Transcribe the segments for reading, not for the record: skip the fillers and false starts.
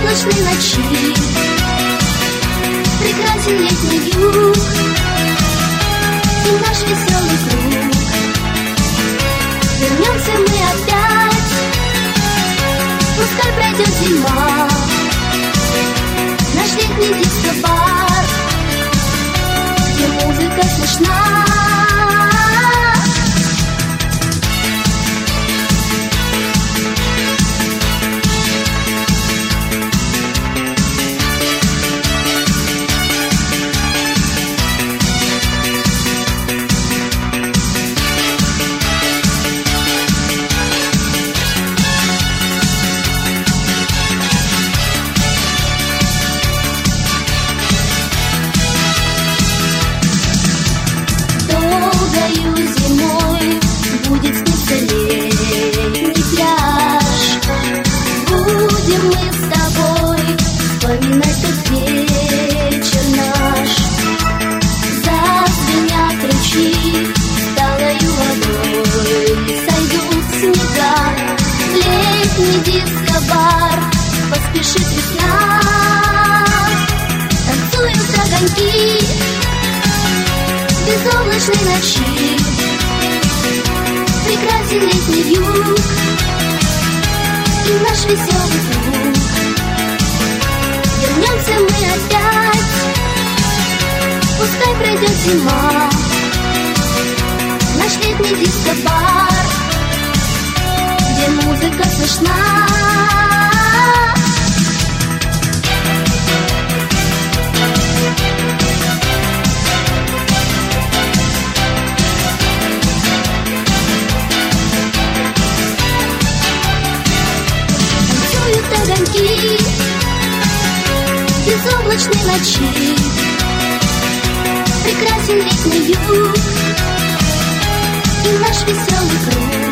безоблачной ночи прекрасен летний юг и наш веселый круг. Вернемся мы опять, пускай пройдет зима, наш летний диско-бар, где музыка слышна. Зимой будет сниться летний пляж. Будем мы с тобой вспоминать тот вечер наш. Зазвенят ручьи талою водой, сойдут снега. В летний диско-бар поспешит весна. Танцуют огоньки безоблачной ночи, прекрасен летний юг и наш веселый круг. Вернемся мы опять, пускай пройдет зима, наш летний диско-бар, где музыка слышна. Огоньки безоблачной ночи, прекрасен летний юг и наш веселый круг.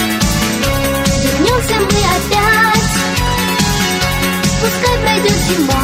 Вернемся мы опять, пускай пройдет зима,